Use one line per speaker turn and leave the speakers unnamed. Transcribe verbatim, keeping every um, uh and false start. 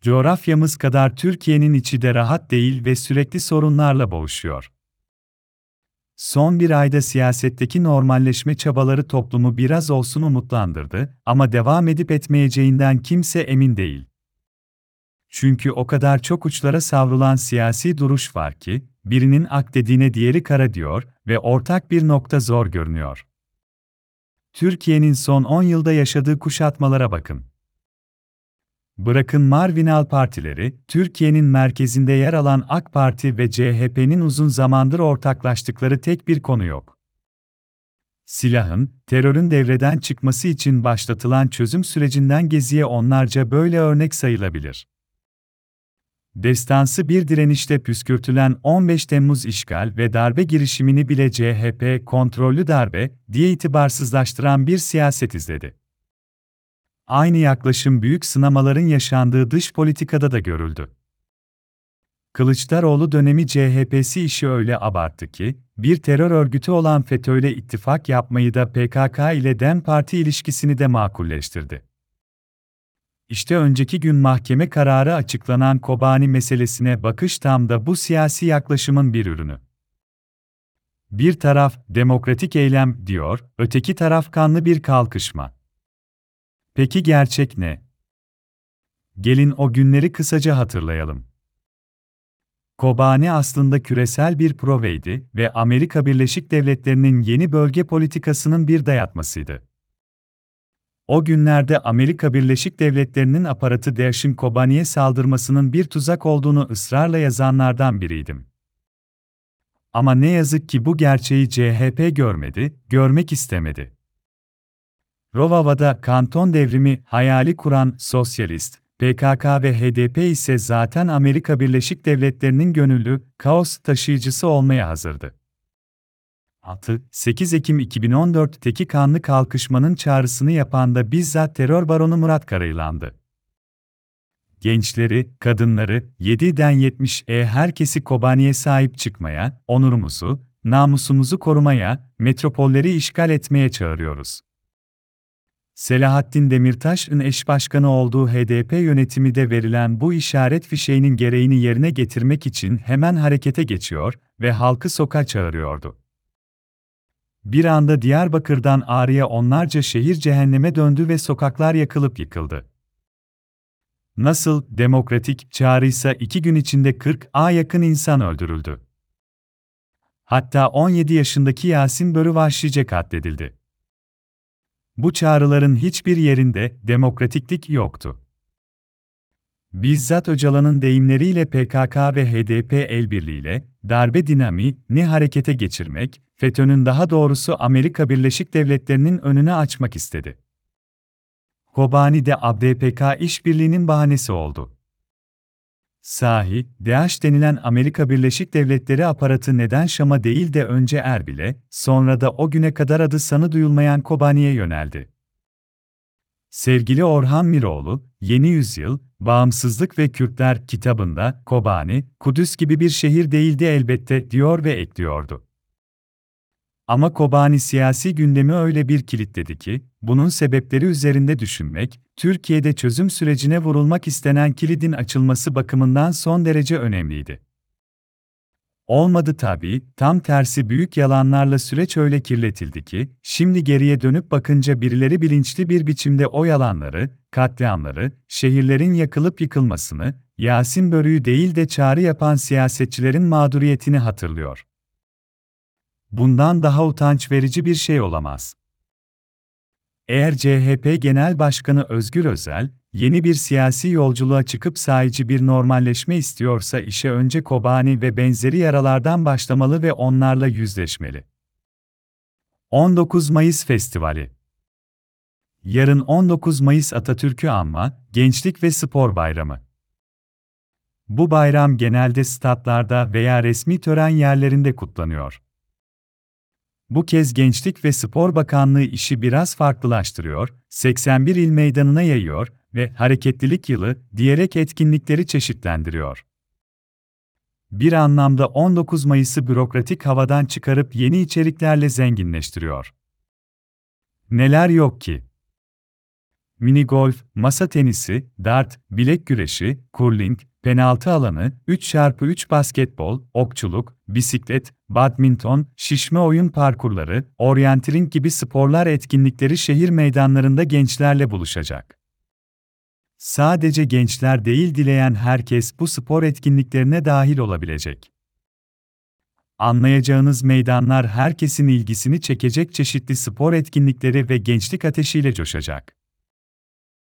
Coğrafyamız kadar Türkiye'nin içi de rahat değil ve sürekli sorunlarla boğuşuyor. Son bir ayda siyasetteki normalleşme çabaları toplumu biraz olsun umutlandırdı ama devam edip etmeyeceğinden kimse emin değil. Çünkü o kadar çok uçlara savrulan siyasi duruş var ki, birinin ak dediğine diğeri kara diyor ve ortak bir nokta zor görünüyor. Türkiye'nin son on yılda yaşadığı kuşatmalara bakın. Bırakın marjinal partileri, Türkiye'nin merkezinde yer alan AK Parti ve C H P'nin uzun zamandır ortaklaştıkları tek bir konu yok. Silahın, terörün devreden çıkması için başlatılan çözüm sürecinden Gezi'ye onlarca böyle örnek sayılabilir. Destansı bir direnişte püskürtülen on beş Temmuz işgal ve darbe girişimini bile C H P kontrollü darbe diye itibarsızlaştıran bir siyaset izledi. Aynı yaklaşım büyük sınamaların yaşandığı dış politikada da görüldü. Kılıçdaroğlu dönemi C H P'si işi öyle abarttı ki, bir terör örgütü olan FETÖ'yle ittifak yapmayı da P K K ile DEM Parti ilişkisini de makulleştirdi. İşte önceki gün mahkeme kararı açıklanan Kobani meselesine bakış tam da bu siyasi yaklaşımın bir ürünü. Bir taraf, demokratik eylem diyor, öteki taraf kanlı bir kalkışma. Peki gerçek ne? Gelin o günleri kısaca hatırlayalım. Kobani aslında küresel bir proveydi ve Amerika Birleşik Devletleri'nin yeni bölge politikasının bir dayatmasıydı. O günlerde Amerika Birleşik Devletleri'nin aparatı DAEŞ'in Kobani'ye saldırmasının bir tuzak olduğunu ısrarla yazanlardan biriydim. Ama ne yazık ki bu gerçeği C H P görmedi, görmek istemedi. Rojava'da kanton devrimi hayali kuran sosyalist, P K K ve H D P ise zaten Amerika Birleşik Devletleri'nin gönüllü, kaos taşıyıcısı olmaya hazırdı. altı sekiz Ekim iki bin on dört'teki kanlı kalkışmanın çağrısını yapan da bizzat terör baronu Murat Karayılan'dı. Gençleri, kadınları, yediden yetmişe herkesi Kobani'ye sahip çıkmaya, onurumuzu, namusumuzu korumaya, metropolleri işgal etmeye çağırıyoruz. Selahattin Demirtaş'ın eş başkanı olduğu H D P yönetimi de verilen bu işaret fişeğinin gereğini yerine getirmek için hemen harekete geçiyor ve halkı sokağa çağırıyordu. Bir anda Diyarbakır'dan Ağrı'ya onlarca şehir cehenneme döndü ve sokaklar yakılıp yıkıldı. Nasıl demokratik çağrıysa iki gün içinde kırk'a yakın insan öldürüldü. Hatta on yedi yaşındaki Yasin Börü vahşice katledildi. Bu çağrıların hiçbir yerinde demokratiklik yoktu. Bizzat Öcalan'ın deyimleriyle P K K ve H D P elbirliğiyle darbe dinamiğini harekete geçirmek, FETÖ'nün daha doğrusu Amerika Birleşik Devletleri'nin önünü açmak istedi. Kobani'de A B P K işbirliğinin bahanesi oldu. Sahi, DAEŞ denilen Amerika Birleşik Devletleri aparatı neden Şam'a değil de önce Erbil'e, sonra da o güne kadar adı sanı duyulmayan Kobani'ye yöneldi? Sevgili Orhan Miroğlu, Yeni Yüzyıl, Bağımsızlık ve Kürtler kitabında, Kobani, Kudüs gibi bir şehir değildi elbette diyor ve ekliyordu. Ama Kobani siyasi gündemi öyle bir kilitledi ki, bunun sebepleri üzerinde düşünmek, Türkiye'de çözüm sürecine vurulmak istenen kilidin açılması bakımından son derece önemliydi. Olmadı tabii, tam tersi büyük yalanlarla süreç öyle kirletildi ki, şimdi geriye dönüp bakınca birileri bilinçli bir biçimde o yalanları, katliamları, şehirlerin yakılıp yıkılmasını, Yasin Börü'yü değil de çağrı yapan siyasetçilerin mağduriyetini hatırlıyor. Bundan daha utanç verici bir şey olamaz. Eğer C H P Genel Başkanı Özgür Özel, yeni bir siyasi yolculuğa çıkıp sahici bir normalleşme istiyorsa işe önce Kobani ve benzeri yaralardan başlamalı ve onlarla yüzleşmeli. on dokuz Mayıs Festivali. Yarın on dokuz Mayıs Atatürk'ü anma, Gençlik ve Spor Bayramı. Bu bayram genelde statlarda veya resmi tören yerlerinde kutlanıyor. Bu kez Gençlik ve Spor Bakanlığı işi biraz farklılaştırıyor, seksen bir il meydanına yayıyor ve hareketlilik yılı diyerek etkinlikleri çeşitlendiriyor. Bir anlamda on dokuz Mayıs'ı bürokratik havadan çıkarıp yeni içeriklerle zenginleştiriyor. Neler yok ki? mini golf, masa tenisi, dart, bilek güreşi, curling, penaltı alanı, üç çarpı üç basketbol, okçuluk, bisiklet, badminton, şişme oyun parkurları, oryantiling gibi sporlar etkinlikleri şehir meydanlarında gençlerle buluşacak. Sadece gençler değil, dileyen herkes bu spor etkinliklerine dahil olabilecek. Anlayacağınız meydanlar herkesin ilgisini çekecek, çeşitli spor etkinlikleri ve gençlik ateşiyle coşacak.